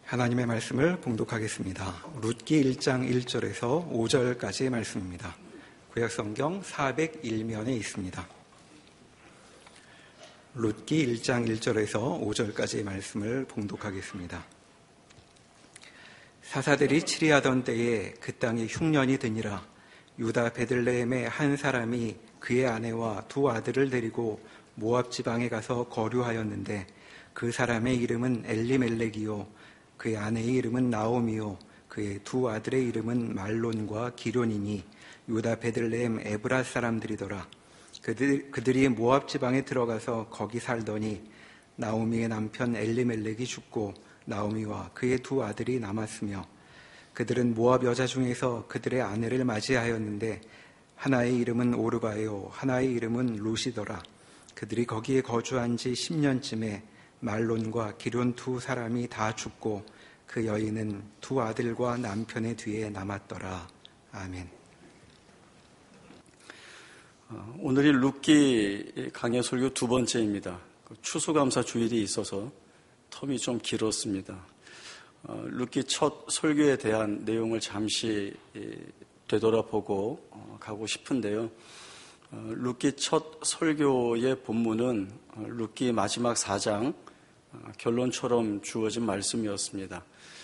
하나님의 말씀을 봉독하겠습니다. 룻기 1장 1절에서 5절까지의 말씀입니다. 구약성경 401면에 있습니다. 룻기 1장 1절에서 5절까지의 말씀을 봉독하겠습니다. 사사들이 치리하던 때에 그 땅에 흉년이 드니라. 유다 베들레헴의 한 사람이 그의 아내와 두 아들을 데리고 모압 지방에 가서 거류하였는데 그 사람의 이름은 엘리멜렉이요 그의 아내의 이름은 나오미요 그의 두 아들의 이름은 말론과 기론이니 유다 베들레헴 에브라 사람들이더라. 그들이 모압 지방에 들어가서 거기 살더니 나오미의 남편 엘리멜렉이 죽고 나오미와 그의 두 아들이 남았으며 그들은 모압 여자 중에서 그들의 아내를 맞이하였는데 하나의 이름은 오르바요 하나의 이름은 룻이더라. 그들이 거기에 거주한 지 10년쯤에 말론과 기론 두 사람이 다 죽고 그 여인은 두 아들과 남편의 뒤에 남았더라. 아멘. 오늘이 룻기 강해 설교 두 번째입니다. 추수감사 주일이 있어서 텀이 좀 길었습니다. 룻기 첫 설교에 대한 내용을 잠시 되돌아보고 가고 싶은데요. 룻기 첫 설교의 본문은 룻기 마지막 4장 결론처럼 주어진 말씀이었습니다.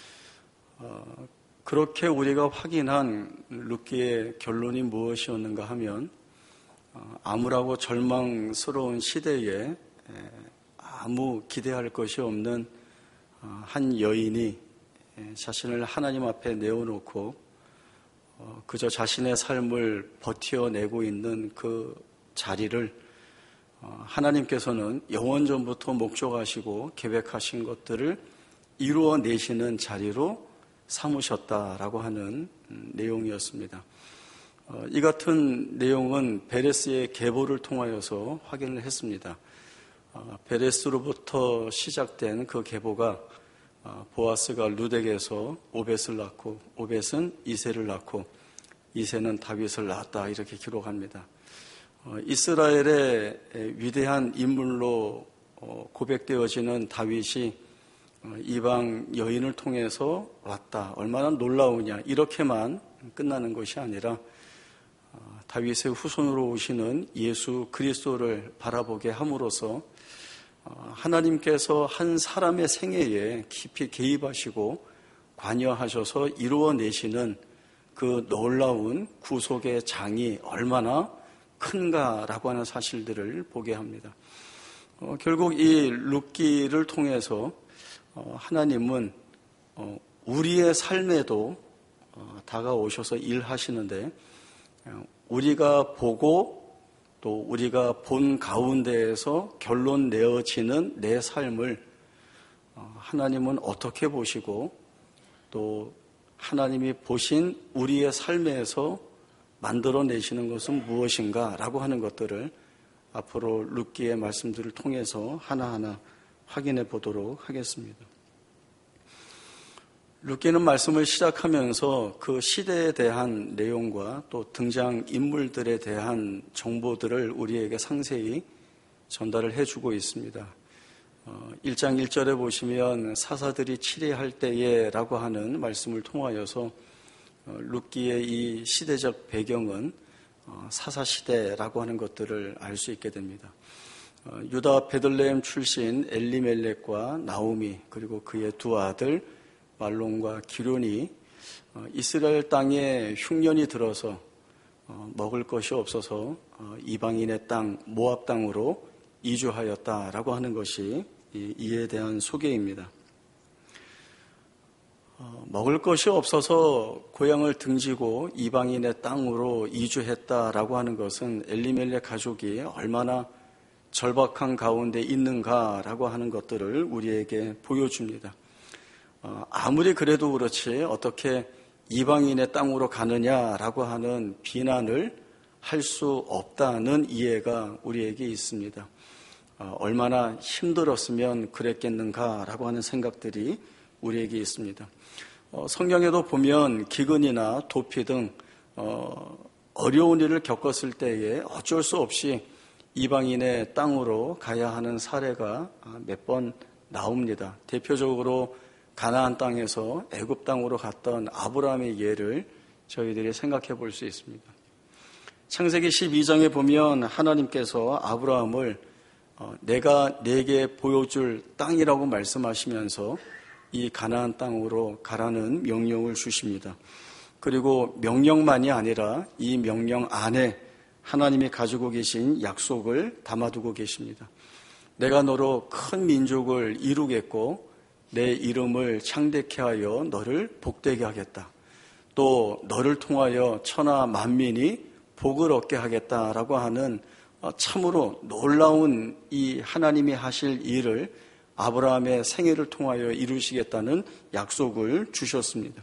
그렇게 우리가 확인한 룻기의 결론이 무엇이었는가 하면 암울하고 절망스러운 시대에 아무 기대할 것이 없는 한 여인이 자신을 하나님 앞에 내어놓고 그저 자신의 삶을 버텨내고 있는 그 자리를 하나님께서는 영원전부터 목적하시고 계획하신 것들을 이루어내시는 자리로 삼으셨다라고 하는 내용이었습니다. 이 같은 내용은 베레스의 계보를 통하여서 확인을 했습니다. 베레스로부터 시작된 그 계보가 보아스가 룻에게서 오벳을 낳고 오벳은 이새를 낳고 이새는 다윗을 낳았다 이렇게 기록합니다. 이스라엘의 위대한 인물로 고백되어지는 다윗이 이방 여인을 통해서 왔다. 얼마나 놀라우냐 이렇게만 끝나는 것이 아니라 다윗의 후손으로 오시는 예수 그리스도를 바라보게 함으로써 하나님께서 한 사람의 생애에 깊이 개입하시고 관여하셔서 이루어내시는 그 놀라운 구속의 장이 얼마나 큰가라고 하는 사실들을 보게 합니다. 결국 이 룻기를 통해서 하나님은 우리의 삶에도 다가오셔서 일하시는데 우리가 보고 또 우리가 본 가운데에서 결론 내어지는 내 삶을 하나님은 어떻게 보시고 또 하나님이 보신 우리의 삶에서 만들어내시는 것은 무엇인가 라고 하는 것들을 앞으로 룻기의 말씀들을 통해서 하나하나 확인해 보도록 하겠습니다. 룻기는 말씀을 시작하면서 그 시대에 대한 내용과 또 등장 인물들에 대한 정보들을 우리에게 상세히 전달을 해주고 있습니다. 1장 1절에 보시면 사사들이 치리할 때에 라고 하는 말씀을 통하여서 룻기의 이 시대적 배경은 사사시대라고 하는 것들을 알 수 있게 됩니다. 유다 베들레헴 출신 엘리멜렉과 나오미 그리고 그의 두 아들 말론과 기론이 이스라엘 땅에 흉년이 들어서 먹을 것이 없어서 이방인의 땅 모압 땅으로 이주하였다라고 하는 것이 이에 대한 소개입니다. 먹을 것이 없어서 고향을 등지고 이방인의 땅으로 이주했다라고 하는 것은 엘리멜렉 가족이 얼마나 절박한 가운데 있는가라고 하는 것들을 우리에게 보여줍니다. 아무리 그래도 그렇지 어떻게 이방인의 땅으로 가느냐라고 하는 비난을 할 수 없다는 이해가 우리에게 있습니다. 얼마나 힘들었으면 그랬겠는가라고 하는 생각들이 우리에게 있습니다. 성경에도 보면 기근이나 도피 등 어려운 일을 겪었을 때에 어쩔 수 없이 이방인의 땅으로 가야 하는 사례가 몇 번 나옵니다. 대표적으로 가나안 땅에서 애굽 땅으로 갔던 아브라함의 예를 저희들이 생각해 볼 수 있습니다. 창세기 12장에 보면 하나님께서 아브라함을 내가 네게 보여줄 땅이라고 말씀하시면서 이 가나안 땅으로 가라는 명령을 주십니다. 그리고 명령만이 아니라 이 명령 안에 하나님이 가지고 계신 약속을 담아두고 계십니다. 내가 너로 큰 민족을 이루겠고 내 이름을 창대케 하여 너를 복되게 하겠다. 또 너를 통하여 천하 만민이 복을 얻게 하겠다라고 하는 참으로 놀라운 이 하나님이 하실 일을 아브라함의 생애를 통하여 이루시겠다는 약속을 주셨습니다.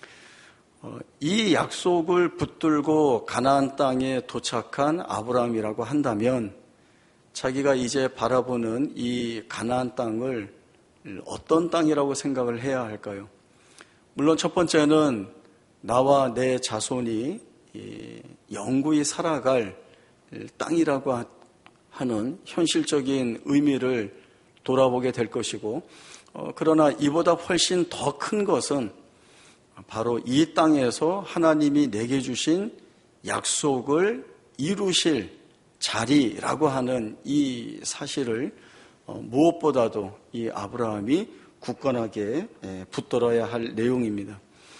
이 약속을 붙들고 가나안 땅에 도착한 아브라함이라고 한다면 자기가 이제 바라보는 이 가나안 땅을 어떤 땅이라고 생각을 해야 할까요? 물론 첫 번째는 나와 내 자손이 영구히 살아갈 땅이라고 하는 현실적인 의미를 돌아보게 될 것이고, 그러나 이보다 훨씬 더 큰 것은 바로 이 땅에서 하나님이 내게 주신 약속을 이루실 자리라고 하는 이 사실을 무엇보다도 이 아브라함이 굳건하게 붙들어야 할 내용입니다.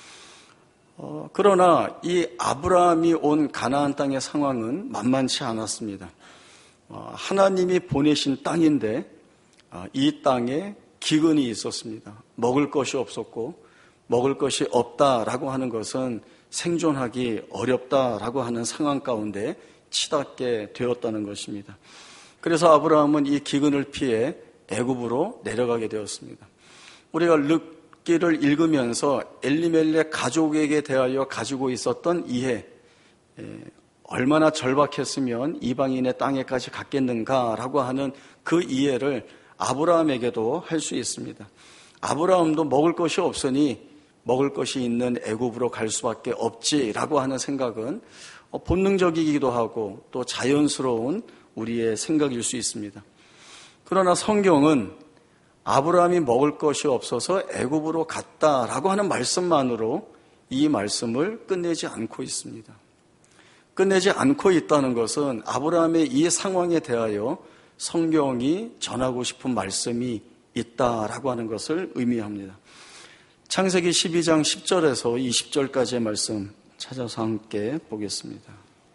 그러나 이 아브라함이 온 가나안 땅의 상황은 만만치 않았습니다. 하나님이 보내신 땅인데 이 땅에 기근이 있었습니다. 먹을 것이 없었고 먹을 것이 없다라고 하는 것은 생존하기 어렵다라고 하는 상황 가운데 치닫게 되었다는 것입니다. 그래서 아브라함은 이 기근을 피해 애굽으로 내려가게 되었습니다. 우리가 룻기를 읽으면서 엘리멜렉 가족에게 대하여 가지고 있었던 이해, 얼마나 절박했으면 이방인의 땅에까지 갔겠는가라고 하는 그 이해를 아브라함에게도 할 수 있습니다. 아브라함도 먹을 것이 없으니 먹을 것이 있는 애굽으로 갈 수밖에 없지라고 하는 생각은 본능적이기도 하고 또 자연스러운 우리의 생각일 수 있습니다. 그러나 성경은 아브라함이 먹을 것이 없어서 애굽으로 갔다라고 하는 말씀만으로 이 말씀을 끝내지 않고 있습니다. 끝내지 않고 있다는 것은 아브라함의 이 상황에 대하여 성경이 전하고 싶은 말씀이 있다라고 하는 것을 의미합니다. 창세기 12장 10절에서 20절까지의 말씀 찾아서 함께 보겠습니다.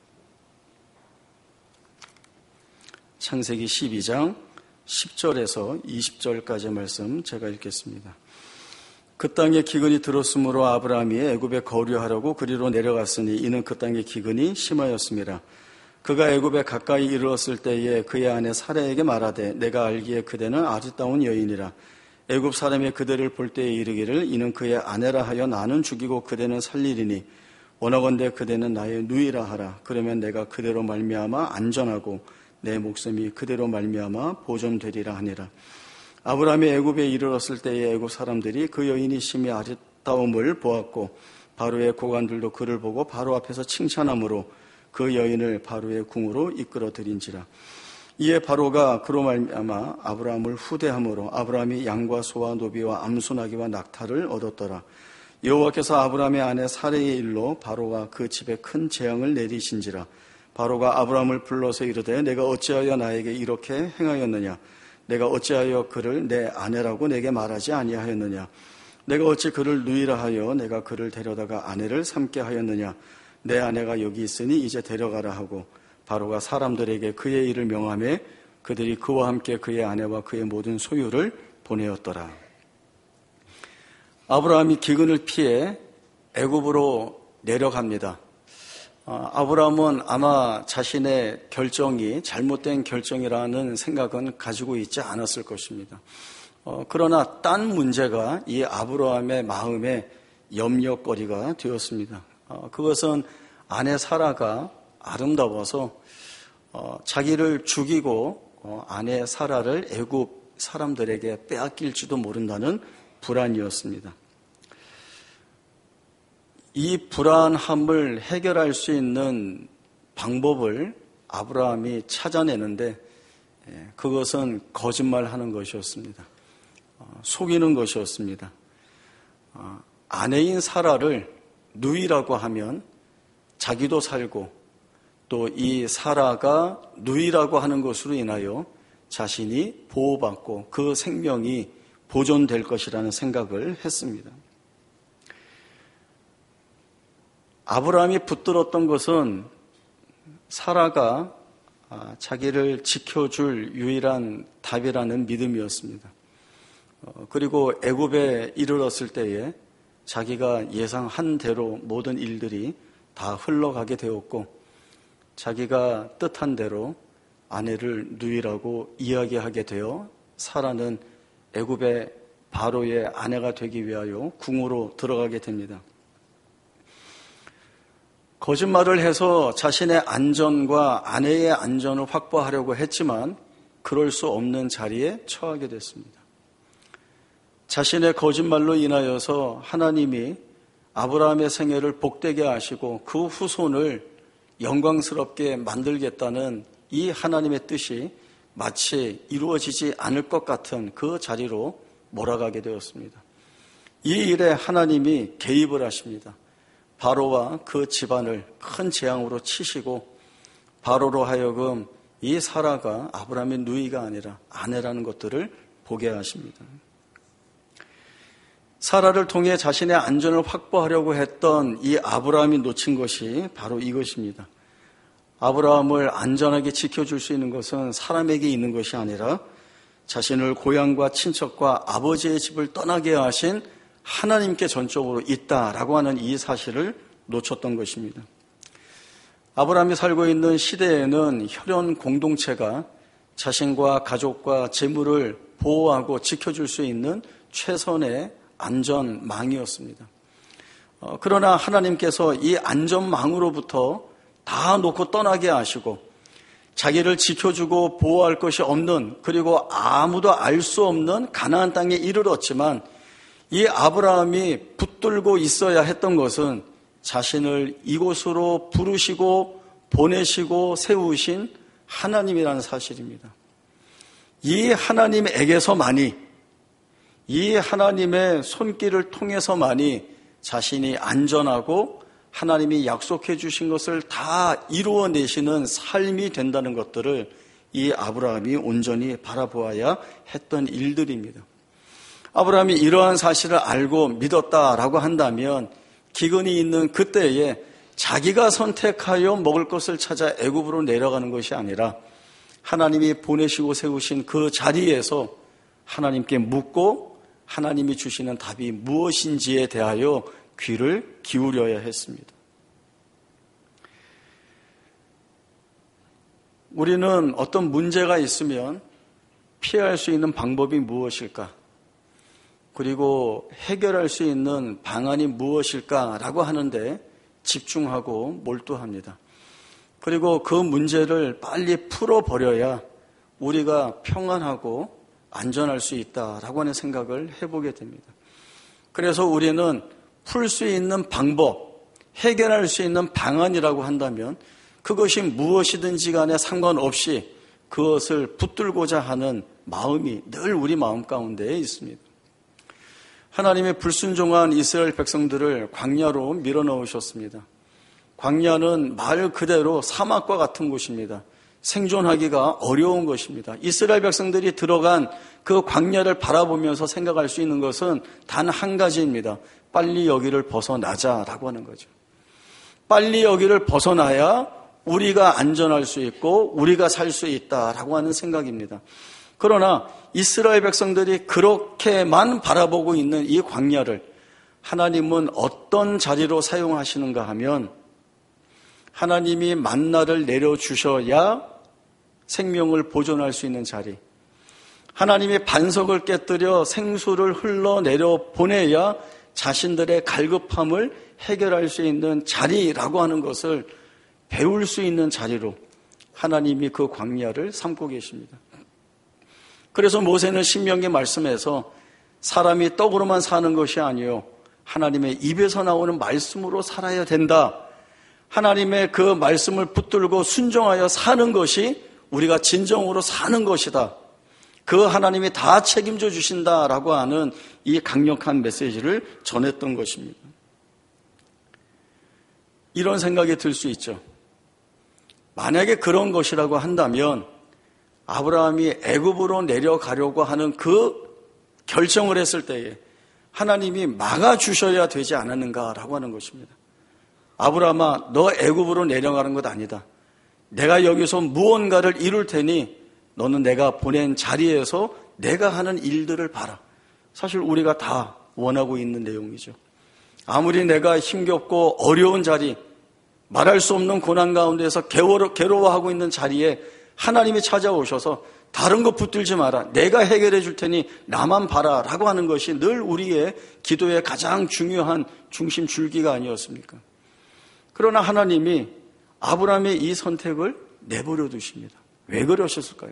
창세기 12장 10절에서 20절까지의 말씀 제가 읽겠습니다. 그 땅에 기근이 들었으므로 아브라함이 애굽에 거류하려고 그리로 내려갔으니 이는 그 땅에 기근이 심하였습니다. 그가 애굽에 가까이 이르렀을 때에 그의 아내 사라에게 말하되 내가 알기에 그대는 아리따운 여인이라. 애굽 사람이 그대를 볼 때에 이르기를 이는 그의 아내라 하여 나는 죽이고 그대는 살리리니 원하건대 그대는 나의 누이라 하라. 그러면 내가 그대로 말미암아 안전하고 내 목숨이 그대로 말미암아 보존되리라 하니라. 아브라함이 애굽에 이르렀을 때에 애굽 사람들이 그 여인이 심히 아리따움을 보았고 바로의 고관들도 그를 보고 바로 앞에서 칭찬함으로 그 여인을 바로의 궁으로 이끌어들인지라. 이에 바로가 그로 말미암아 아브라함을 후대함으로 아브라함이 양과 소와 노비와 암소나기와 낙타를 얻었더라. 여호와께서 아브라함의 아내 사레의 일로 바로가 그 집에 큰 재앙을 내리신지라. 바로가 아브라함을 불러서 이르되 내가 어찌하여 나에게 이렇게 행하였느냐. 내가 어찌하여 그를 내 아내라고 내게 말하지 아니하였느냐. 내가 어찌 그를 누이라 하여 내가 그를 데려다가 아내를 삼게 하였느냐. 내 아내가 여기 있으니 이제 데려가라 하고 바로가 사람들에게 그의 일을 명하매 그들이 그와 함께 그의 아내와 그의 모든 소유를 보내었더라. 아브라함이 기근을 피해 애굽으로 내려갑니다. 아브라함은 아마 자신의 결정이 잘못된 결정이라는 생각은 가지고 있지 않았을 것입니다. 그러나 딴 문제가 이 아브라함의 마음에 염려거리가 되었습니다. 그것은 아내 사라가 아름다워서 자기를 죽이고 아내 사라를 애굽 사람들에게 빼앗길지도 모른다는 불안이었습니다. 이 불안함을 해결할 수 있는 방법을 아브라함이 찾아내는데 그것은 거짓말하는 것이었습니다. 속이는 것이었습니다. 아내인 사라를 누이라고 하면 자기도 살고 또 이 사라가 누이라고 하는 것으로 인하여 자신이 보호받고 그 생명이 보존될 것이라는 생각을 했습니다. 아브라함이 붙들었던 것은 사라가 자기를 지켜줄 유일한 답이라는 믿음이었습니다. 그리고 애굽에 이르렀을 때에 자기가 예상한 대로 모든 일들이 다 흘러가게 되었고 자기가 뜻한 대로 아내를 누이라고 이야기하게 되어 사라는 애굽의 바로의 아내가 되기 위하여 궁으로 들어가게 됩니다. 거짓말을 해서 자신의 안전과 아내의 안전을 확보하려고 했지만 그럴 수 없는 자리에 처하게 됐습니다. 자신의 거짓말로 인하여서 하나님이 아브라함의 생애를 복되게 하시고 그 후손을 영광스럽게 만들겠다는 이 하나님의 뜻이 마치 이루어지지 않을 것 같은 그 자리로 몰아가게 되었습니다. 이 일에 하나님이 개입을 하십니다. 바로와 그 집안을 큰 재앙으로 치시고 바로로 하여금 이 사라가 아브라함의 누이가 아니라 아내라는 것들을 보게 하십니다. 사라를 통해 자신의 안전을 확보하려고 했던 이 아브라함이 놓친 것이 바로 이것입니다. 아브라함을 안전하게 지켜줄 수 있는 것은 사람에게 있는 것이 아니라 자신을 고향과 친척과 아버지의 집을 떠나게 하신 하나님께 전적으로 있다라고 하는 이 사실을 놓쳤던 것입니다. 아브라함이 살고 있는 시대에는 혈연 공동체가 자신과 가족과 재물을 보호하고 지켜줄 수 있는 최선의 안전망이었습니다. 그러나 하나님께서 이 안전망으로부터 다 놓고 떠나게 하시고 자기를 지켜주고 보호할 것이 없는 그리고 아무도 알 수 없는 가나안 땅에 이르렀지만 이 아브라함이 붙들고 있어야 했던 것은 자신을 이곳으로 부르시고 보내시고 세우신 하나님이라는 사실입니다. 이 하나님에게서만이 이 하나님의 손길을 통해서만이 자신이 안전하고 하나님이 약속해 주신 것을 다 이루어내시는 삶이 된다는 것들을 이 아브라함이 온전히 바라보아야 했던 일들입니다. 아브라함이 이러한 사실을 알고 믿었다라고 한다면 기근이 있는 그때에 자기가 선택하여 먹을 것을 찾아 애굽으로 내려가는 것이 아니라 하나님이 보내시고 세우신 그 자리에서 하나님께 묻고 하나님이 주시는 답이 무엇인지에 대하여 귀를 기울여야 했습니다. 우리는 어떤 문제가 있으면 피할 수 있는 방법이 무엇일까? 그리고 해결할 수 있는 방안이 무엇일까라고 하는데 집중하고 몰두합니다. 그리고 그 문제를 빨리 풀어버려야 우리가 평안하고 안전할 수 있다라고 하는 생각을 해보게 됩니다. 그래서 우리는 풀 수 있는 방법, 해결할 수 있는 방안이라고 한다면 그것이 무엇이든지 간에 상관없이 그것을 붙들고자 하는 마음이 늘 우리 마음 가운데에 있습니다. 하나님의 불순종한 이스라엘 백성들을 광야로 밀어넣으셨습니다. 광야는 말 그대로 사막과 같은 곳입니다. 생존하기가 어려운 것입니다. 이스라엘 백성들이 들어간 그 광야를 바라보면서 생각할 수 있는 것은 단 한 가지입니다. 빨리 여기를 벗어나자라고 하는 거죠. 빨리 여기를 벗어나야 우리가 안전할 수 있고 우리가 살 수 있다라고 하는 생각입니다. 그러나 이스라엘 백성들이 그렇게만 바라보고 있는 이 광야를 하나님은 어떤 자리로 사용하시는가 하면 하나님이 만나를 내려주셔야 생명을 보존할 수 있는 자리, 하나님이 반석을 깨뜨려 생수를 흘러내려 보내야 자신들의 갈급함을 해결할 수 있는 자리라고 하는 것을 배울 수 있는 자리로 하나님이 그 광야를 삼고 계십니다. 그래서 모세는 신명기 말씀에서 사람이 떡으로만 사는 것이 아니요 하나님의 입에서 나오는 말씀으로 살아야 된다. 하나님의 그 말씀을 붙들고 순종하여 사는 것이 우리가 진정으로 사는 것이다. 그 하나님이 다 책임져 주신다라고 하는 이 강력한 메시지를 전했던 것입니다. 이런 생각이 들 수 있죠. 만약에 그런 것이라고 한다면 아브라함이 애굽으로 내려가려고 하는 그 결정을 했을 때에 하나님이 막아주셔야 되지 않았는가라고 하는 것입니다. 아브라함아, 너 애굽으로 내려가는 것 아니다. 내가 여기서 무언가를 이룰 테니 너는 내가 보낸 자리에서 내가 하는 일들을 봐라. 사실 우리가 다 원하고 있는 내용이죠. 아무리 내가 힘겹고 어려운 자리, 말할 수 없는 고난 가운데서 괴로워하고 있는 자리에 하나님이 찾아오셔서 다른 거 붙들지 마라. 내가 해결해 줄 테니 나만 봐라 라고 하는 것이 늘 우리의 기도의 가장 중요한 중심 줄기가 아니었습니까? 그러나 하나님이 아브라함의 이 선택을 내버려 두십니다. 왜 그러셨을까요?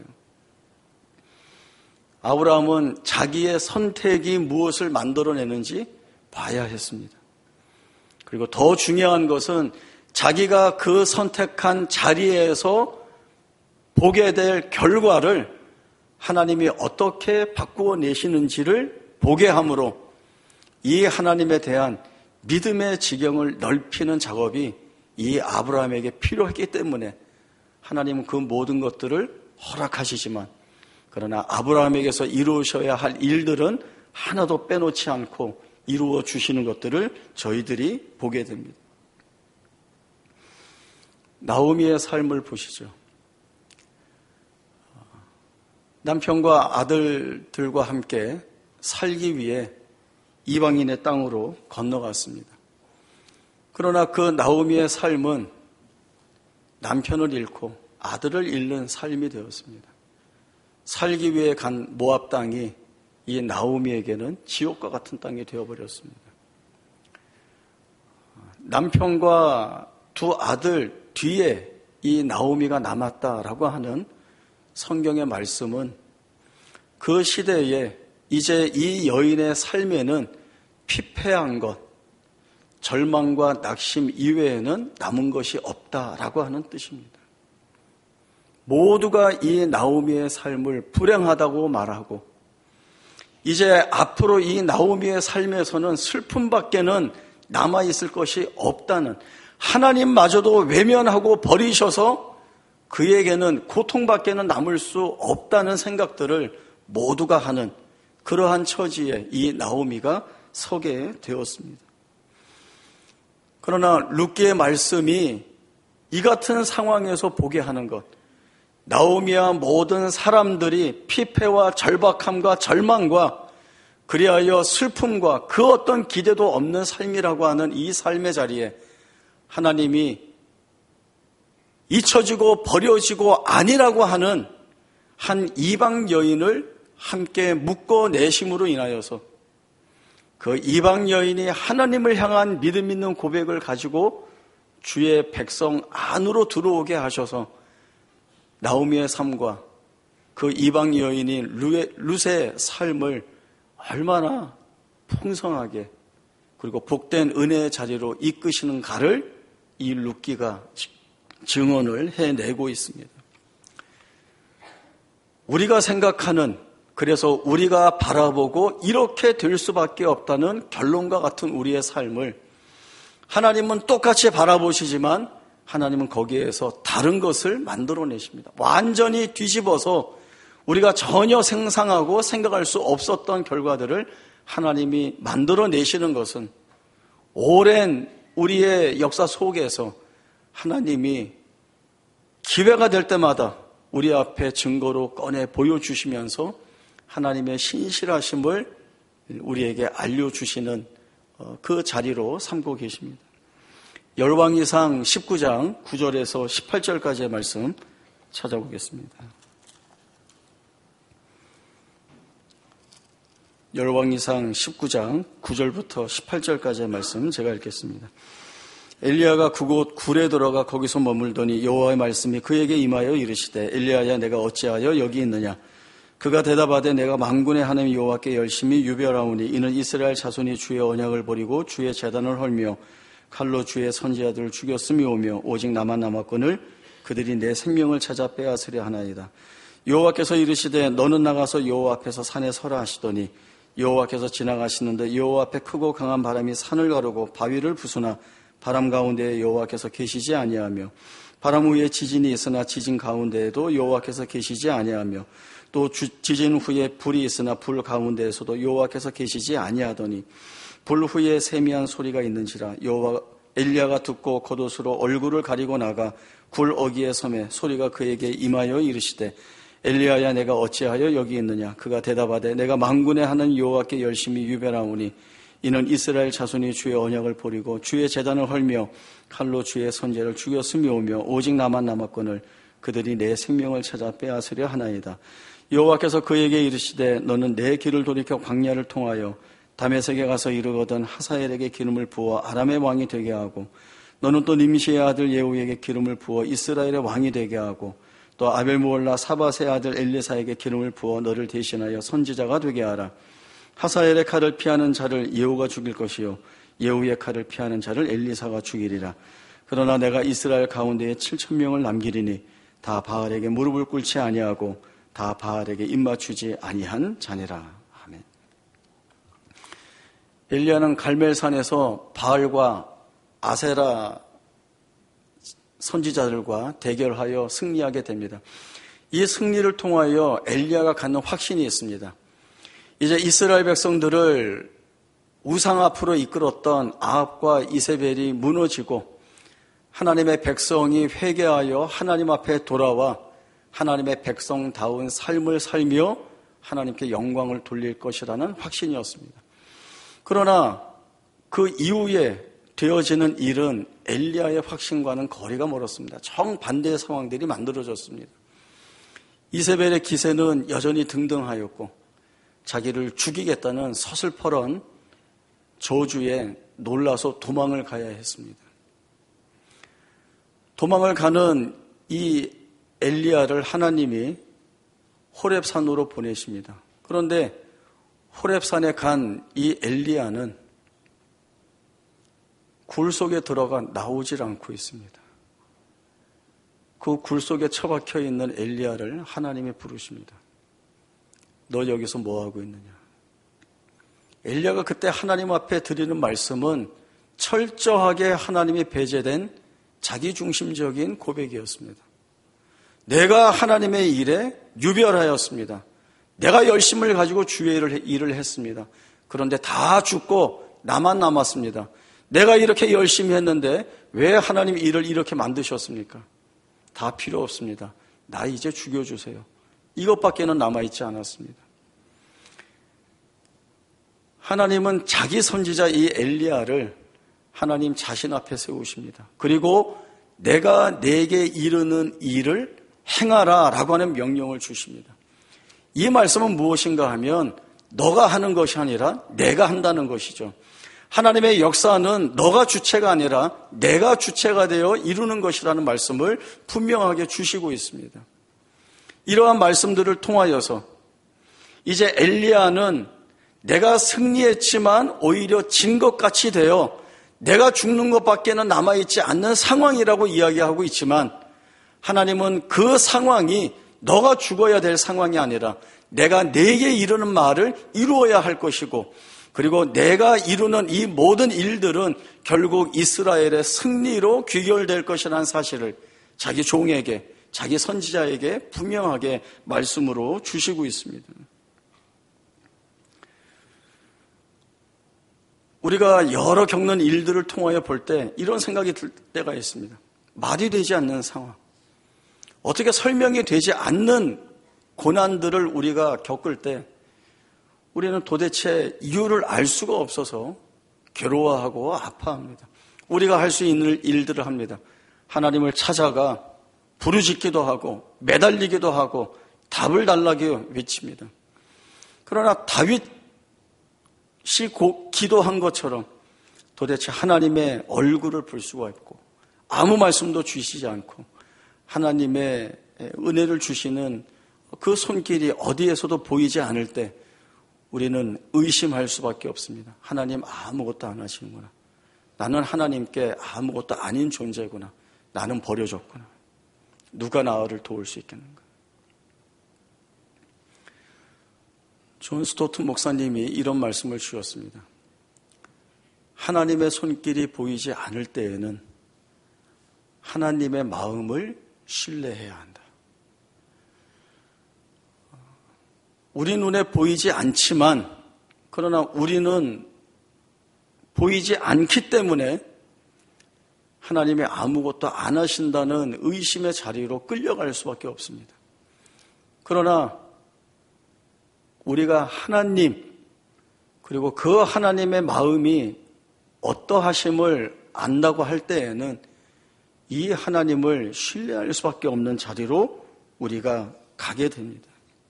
아브라함은 자기의 선택이 무엇을 만들어내는지 봐야 했습니다. 그리고 더 중요한 것은 자기가 그 선택한 자리에서 보게 될 결과를 하나님이 어떻게 바꾸어 내시는지를 보게 함으로 이 하나님에 대한 믿음의 지경을 넓히는 작업이 이 아브라함에게 필요했기 때문에 하나님은 그 모든 것들을 허락하시지만, 그러나 아브라함에게서 이루셔야 할 일들은 하나도 빼놓지 않고 이루어 주시는 것들을 저희들이 보게 됩니다. 나오미의 삶을 보시죠. 남편과 아들들과 함께 살기 위해 이방인의 땅으로 건너갔습니다. 그러나 그 나오미의 삶은 남편을 잃고 아들을 잃는 삶이 되었습니다. 살기 위해 간 모압 땅이 이 나오미에게는 지옥과 같은 땅이 되어버렸습니다. 남편과 두 아들 뒤에 이 나오미가 남았다라고 하는 성경의 말씀은 그 시대에 이제 이 여인의 삶에는 피폐한 것, 절망과 낙심 이외에는 남은 것이 없다라고 하는 뜻입니다. 모두가 이 나오미의 삶을 불행하다고 말하고 이제 앞으로 이 나오미의 삶에서는 슬픔밖에는 남아있을 것이 없다는, 하나님마저도 외면하고 버리셔서 그에게는 고통밖에는 남을 수 없다는 생각들을 모두가 하는 그러한 처지에 이 나오미가 서게 되었습니다. 그러나 룻기의 말씀이 이 같은 상황에서 보게 하는 것, 나오미와 모든 사람들이 피폐와 절박함과 절망과 그리하여 슬픔과 그 어떤 기대도 없는 삶이라고 하는 이 삶의 자리에 하나님이 잊혀지고 버려지고 아니라고 하는 한 이방 여인을 함께 묶어내심으로 인하여서 그 이방 여인이 하나님을 향한 믿음 있는 고백을 가지고 주의 백성 안으로 들어오게 하셔서 나오미의 삶과 그 이방 여인이 룻의 삶을 얼마나 풍성하게 그리고 복된 은혜의 자리로 이끄시는가를 이 룻기가 증언을 해내고 있습니다. 우리가 생각하는, 그래서 우리가 바라보고 이렇게 될 수밖에 없다는 결론과 같은 우리의 삶을 하나님은 똑같이 바라보시지만 하나님은 거기에서 다른 것을 만들어내십니다. 완전히 뒤집어서 우리가 전혀 상상하고 생각할 수 없었던 결과들을 하나님이 만들어내시는 것은 오랜 우리의 역사 속에서 하나님이 기회가 될 때마다 우리 앞에 증거로 꺼내 보여주시면서 하나님의 신실하심을 우리에게 알려주시는 그 자리로 삼고 계십니다. 열왕기상 19장 9절에서 18절까지의 말씀 찾아보겠습니다. 열왕기상 19장 9절부터 18절까지의 말씀 제가 읽겠습니다. 엘리야가 그곳 굴에 들어가 거기서 머물더니 여호와의 말씀이 그에게 임하여 이르시되 엘리야야 내가 어찌하여 여기 있느냐. 그가 대답하되 내가 만군의 하나님 여호와께 열심히 유별하오니 이는 이스라엘 자손이 주의 언약을 버리고 주의 제단을 헐며 칼로 주의 선지자들을 죽였음이오며 오직 나만 남았거늘 그들이 내 생명을 찾아 빼앗으려 하나이다. 여호와께서 이르시되 너는 나가서 여호와 앞에서 산에 서라 하시더니 여호와께서 지나가시는데 여호와 앞에 크고 강한 바람이 산을 가르고 바위를 부수나 바람 가운데에 여호와께서 계시지 아니하며 바람 후에 지진이 있으나 지진 가운데에도 여호와께서 계시지 아니하며 또 지진 후에 불이 있으나 불 가운데에서도 여호와께서 계시지 아니하더니 불 후에 세미한 소리가 있는지라 엘리야가 듣고 겉옷으로 얼굴을 가리고 나가 굴 어귀에 섬에 소리가 그에게 임하여 이르시되 엘리야야 내가 어찌하여 여기 있느냐. 그가 대답하되 내가 만군의 하나님 여호와께 열심히 유별하오니 이는 이스라엘 자손이 주의 언약을 버리고 주의 제단을 헐며 칼로 주의 선제를 죽였음이오며 오직 나만 남았거늘 그들이 내 생명을 찾아 빼앗으려 하나이다. 여호와께서 그에게 이르시되 너는 내 길을 돌이켜 광야를 통하여 다메섹에 가서 이르거든 하사엘에게 기름을 부어 아람의 왕이 되게 하고 너는 또 님시의 아들 예후에게 기름을 부어 이스라엘의 왕이 되게 하고 또 아벨므올라 사밧의 아들 엘리사에게 기름을 부어 너를 대신하여 선지자가 되게 하라. 하사엘의 칼을 피하는 자를 예후가 죽일 것이요 예후의 칼을 피하는 자를 엘리사가 죽이리라. 그러나 내가 이스라엘 가운데에 7,000명을 남기리니 다 바알에게 무릎을 꿇지 아니하고 다 바알에게 입맞추지 아니한 자니라. 아멘. 엘리야는 갈멜산에서 바알과 아세라 선지자들과 대결하여 승리하게 됩니다. 이 승리를 통하여 엘리야가 갖는 확신이 있습니다. 이제 이스라엘 백성들을 우상 앞으로 이끌었던 아합과 이세벨이 무너지고 하나님의 백성이 회개하여 하나님 앞에 돌아와 하나님의 백성다운 삶을 살며 하나님께 영광을 돌릴 것이라는 확신이었습니다. 그러나 그 이후에 되어지는 일은 엘리야의 확신과는 거리가 멀었습니다. 정반대의 상황들이 만들어졌습니다. 이세벨의 기세는 여전히 등등하였고 자기를 죽이겠다는 서슬퍼런 저주에 놀라서 도망을 가야 했습니다. 도망을 가는 이 엘리야를 하나님이 호렙산으로 보내십니다. 그런데 호렙산에 간 이 엘리야는 굴 속에 들어가 나오질 않고 있습니다. 그 굴 속에 처박혀 있는 엘리야를 하나님이 부르십니다. 너 여기서 뭐하고 있느냐? 엘리야가 그때 하나님 앞에 드리는 말씀은 철저하게 하나님이 배제된 자기중심적인 고백이었습니다. 내가 하나님의 일에 유별하였습니다. 내가 열심을 가지고 주의 일을 했습니다. 그런데 다 죽고 나만 남았습니다. 내가 이렇게 열심히 했는데 왜 하나님 일을 이렇게 만드셨습니까? 다 필요 없습니다. 나 이제 죽여주세요. 이것밖에는 남아있지 않았습니다. 하나님은 자기 선지자 이 엘리야를 하나님 자신 앞에 세우십니다. 그리고 내가 내게 이르는 일을 행하라 라고 하는 명령을 주십니다. 이 말씀은 무엇인가 하면 너가 하는 것이 아니라 내가 한다는 것이죠. 하나님의 역사는 너가 주체가 아니라 내가 주체가 되어 이루는 것이라는 말씀을 분명하게 주시고 있습니다. 이러한 말씀들을 통하여서 이제 엘리야는 내가 승리했지만 오히려 진 것 같이 되어 내가 죽는 것밖에는 남아있지 않는 상황이라고 이야기하고 있지만 하나님은 그 상황이 너가 죽어야 될 상황이 아니라 내가 내게 이르는 말을 이루어야 할 것이고 그리고 내가 이루는 이 모든 일들은 결국 이스라엘의 승리로 귀결될 것이라는 사실을 자기 종에게, 자기 선지자에게 분명하게 말씀으로 주시고 있습니다. 우리가 여러 겪는 일들을 통하여 볼 때 이런 생각이 들 때가 있습니다. 말이 되지 않는 상황, 어떻게 설명이 되지 않는 고난들을 우리가 겪을 때 우리는 도대체 이유를 알 수가 없어서 괴로워하고 아파합니다. 우리가 할 수 있는 일들을 합니다. 하나님을 찾아가 부르짖기도 하고 매달리기도 하고 답을 달라고 외칩니다. 그러나 다윗이 기도한 것처럼 도대체 하나님의 얼굴을 볼 수가 없고 아무 말씀도 주시지 않고 하나님의 은혜를 주시는 그 손길이 어디에서도 보이지 않을 때 우리는 의심할 수밖에 없습니다. 하나님 아무것도 안 하시는구나. 나는 하나님께 아무것도 아닌 존재구나. 나는 버려졌구나. 누가 나를 도울 수 있겠는가. 존 스토튼 목사님이 이런 말씀을 주셨습니다. 하나님의 손길이 보이지 않을 때에는 하나님의 마음을 신뢰해야 한다. 우리 눈에 보이지 않지만 그러나 우리는 보이지 않기 때문에 하나님이 아무것도 안 하신다는 의심의 자리로 끌려갈 수밖에 없습니다. 그러나 우리가 하나님 그리고 그 하나님의 마음이 어떠하심을 안다고 할 때에는 이 하나님을 신뢰할 수밖에 없는 자리로 우리가 가게 됩니다.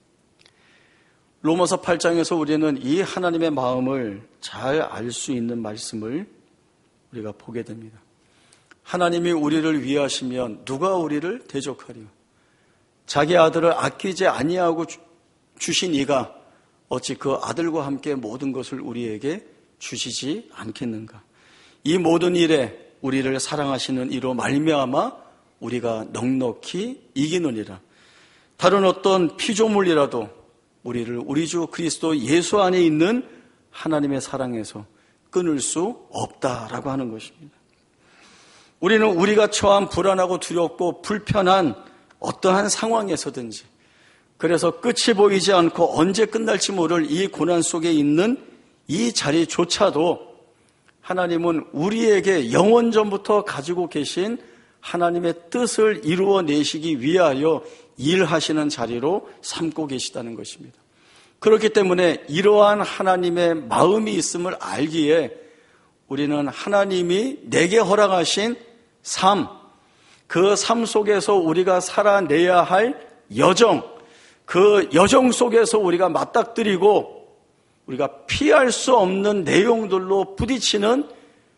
로마서 8장에서 우리는 이 하나님의 마음을 잘 알 수 있는 말씀을 우리가 보게 됩니다. 하나님이 우리를 위하시면 누가 우리를 대적하리요? 자기 아들을 아끼지 아니하고 주신 이가 어찌 그 아들과 함께 모든 것을 우리에게 주시지 않겠는가? 이 모든 일에 우리를 사랑하시는 이로 말미암아 우리가 넉넉히 이기느니라. 다른 어떤 피조물이라도 우리를 우리 주 그리스도 예수 안에 있는 하나님의 사랑에서 끊을 수 없다라고 하는 것입니다. 우리는 우리가 처한 불안하고 두렵고 불편한 어떠한 상황에서든지 그래서 끝이 보이지 않고 언제 끝날지 모를 이 고난 속에 있는 이 자리조차도 하나님은 우리에게 영원전부터 가지고 계신 하나님의 뜻을 이루어내시기 위하여 일하시는 자리로 삼고 계시다는 것입니다. 그렇기 때문에 이러한 하나님의 마음이 있음을 알기에 우리는 하나님이 내게 허락하신 삶, 그 삶 속에서 우리가 살아내야 할 여정, 그 여정 속에서 우리가 맞닥뜨리고 우리가 피할 수 없는 내용들로 부딪히는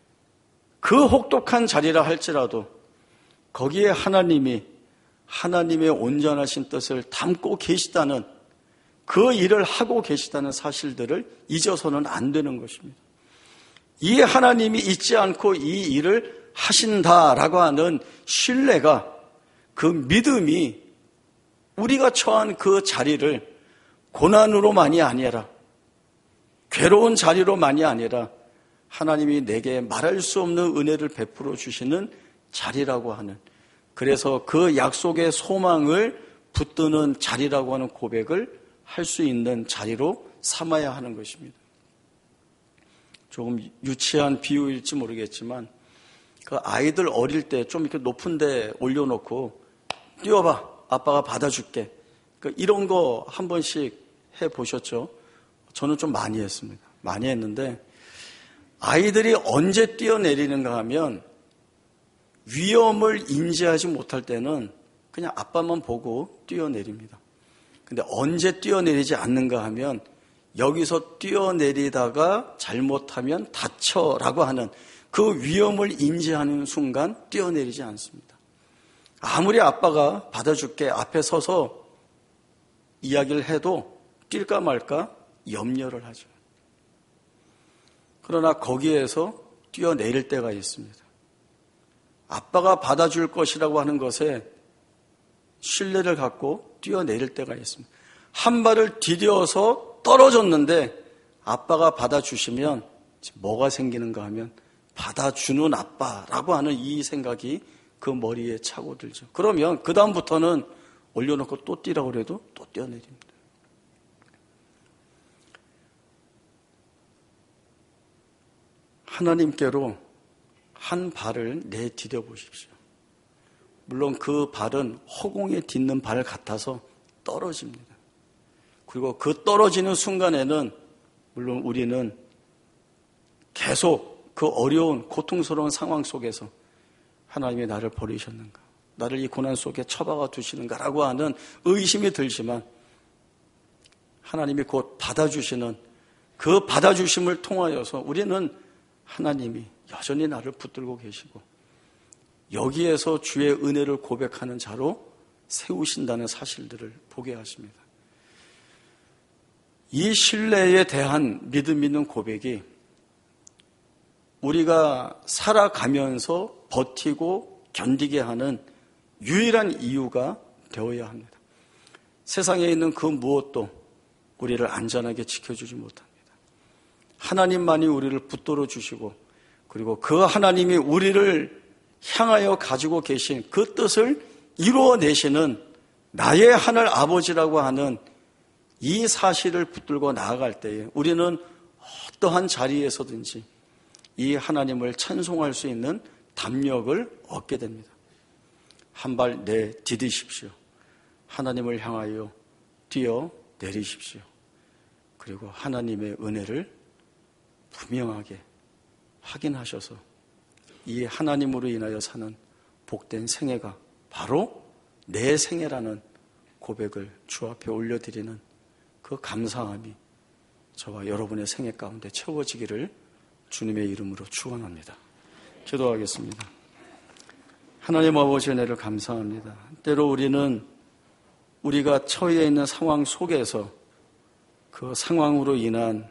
그 혹독한 자리라 할지라도 거기에 하나님이 하나님의 온전하신 뜻을 담고 계시다는 그 일을 하고 계시다는 사실들을 잊어서는 안 되는 것입니다. 이 하나님이 잊지 않고 이 일을 하신다라고 하는 신뢰가 그 믿음이 우리가 처한 그 자리를 고난으로만이 아니라 괴로운 자리로만이 아니라 하나님이 내게 말할 수 없는 은혜를 베풀어 주시는 자리라고 하는 그래서 그 약속의 소망을 붙드는 자리라고 하는 고백을 할 수 있는 자리로 삼아야 하는 것입니다. 조금 유치한 비유일지 모르겠지만 그 아이들 어릴 때 좀 이렇게 높은 데 올려놓고 뛰어봐 아빠가 받아줄게 이런 거 한 번씩 해보셨죠? 저는 좀 많이 했습니다. 많이 했는데 아이들이 언제 뛰어내리는가 하면 위험을 인지하지 못할 때는 그냥 아빠만 보고 뛰어내립니다. 근데 언제 뛰어내리지 않는가 하면 여기서 뛰어내리다가 잘못하면 다쳐라고 하는 그 위험을 인지하는 순간 뛰어내리지 않습니다. 아무리 아빠가 받아줄게 앞에 서서 이야기를 해도 뛸까 말까 염려를 하죠. 그러나 거기에서 뛰어내릴 때가 있습니다. 아빠가 받아줄 것이라고 하는 것에 신뢰를 갖고 뛰어내릴 때가 있습니다. 한 발을 디뎌서 떨어졌는데 아빠가 받아주시면 뭐가 생기는가 하면 받아주는 아빠라고 하는 이 생각이 그 머리에 차고 들죠. 그러면 그 다음부터는 올려놓고 또 뛰라고 그래도 또 뛰어내립니다. 하나님께로 한 발을 내디뎌 보십시오. 물론 그 발은 허공에 딛는 발 같아서 떨어집니다. 그리고 그 떨어지는 순간에는 물론 우리는 계속 그 어려운 고통스러운 상황 속에서 하나님이 나를 버리셨는가, 나를 이 고난 속에 처박아 두시는가라고 하는 의심이 들지만 하나님이 곧 받아주시는 그 받아주심을 통하여서 우리는 하나님이 여전히 나를 붙들고 계시고 여기에서 주의 은혜를 고백하는 자로 세우신다는 사실들을 보게 하십니다. 이 신뢰에 대한 믿음 있는 고백이 우리가 살아가면서 버티고 견디게 하는 유일한 이유가 되어야 합니다. 세상에 있는 그 무엇도 우리를 안전하게 지켜주지 못합니다. 하나님만이 우리를 붙들어 주시고 그리고 그 하나님이 우리를 향하여 가지고 계신 그 뜻을 이루어내시는 나의 하늘 아버지라고 하는 이 사실을 붙들고 나아갈 때에 우리는 어떠한 자리에서든지 이 하나님을 찬송할 수 있는 담력을 얻게 됩니다. 한 발 내디디십시오. 하나님을 향하여 뛰어내리십시오. 그리고 하나님의 은혜를 분명하게 확인하셔서 이 하나님으로 인하여 사는 복된 생애가 바로 내 생애라는 고백을 주 앞에 올려드리는 그 감사함이 저와 여러분의 생애 가운데 채워지기를 주님의 이름으로 축원합니다. 기도하겠습니다. 하나님 아버지 은혜를 감사합니다. 때로 우리는 우리가 처해 있는 상황 속에서 그 상황으로 인한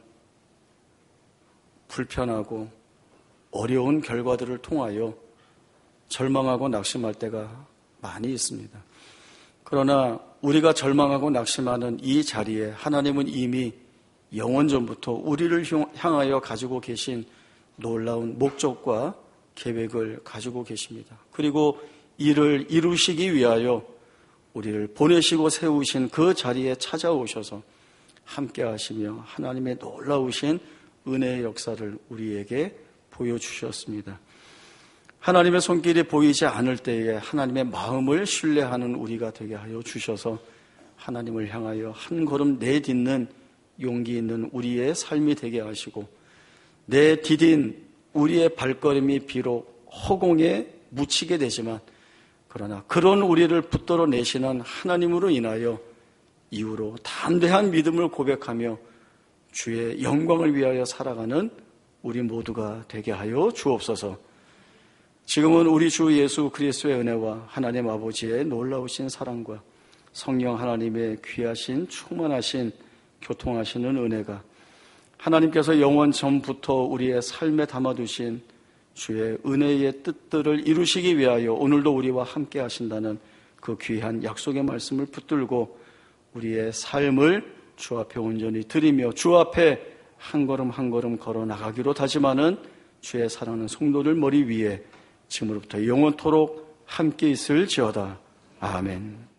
불편하고 어려운 결과들을 통하여 절망하고 낙심할 때가 많이 있습니다. 그러나 우리가 절망하고 낙심하는 이 자리에 하나님은 이미 영원전부터 우리를 향하여 가지고 계신 놀라운 목적과 계획을 가지고 계십니다. 그리고 이를 이루시기 위하여 우리를 보내시고 세우신 그 자리에 찾아오셔서 함께 하시며 하나님의 놀라우신 은혜의 역사를 우리에게 보여주셨습니다. 하나님의 손길이 보이지 않을 때에 하나님의 마음을 신뢰하는 우리가 되게 하여 주셔서 하나님을 향하여 한 걸음 내딛는 용기 있는 우리의 삶이 되게 하시고 내디딘 우리의 발걸음이 비록 허공에 묻히게 되지만 그러나 그런 우리를 붙들어 내시는 하나님으로 인하여 이후로 담대한 믿음을 고백하며 주의 영광을 위하여 살아가는 우리 모두가 되게 하여 주옵소서. 지금은 우리 주 예수 그리스도의 은혜와 하나님 아버지의 놀라우신 사랑과 성령 하나님의 귀하신 충만하신 교통하시는 은혜가 하나님께서 영원 전부터 우리의 삶에 담아두신 주의 은혜의 뜻들을 이루시기 위하여 오늘도 우리와 함께 하신다는 그 귀한 약속의 말씀을 붙들고 우리의 삶을 주 앞에 온전히 드리며 주 앞에 한 걸음 한 걸음 걸어 나가기로 다짐하는 주의 사랑하는 성도들 머리 위에 지금으로부터 영원토록 함께 있을지어다. 아멘.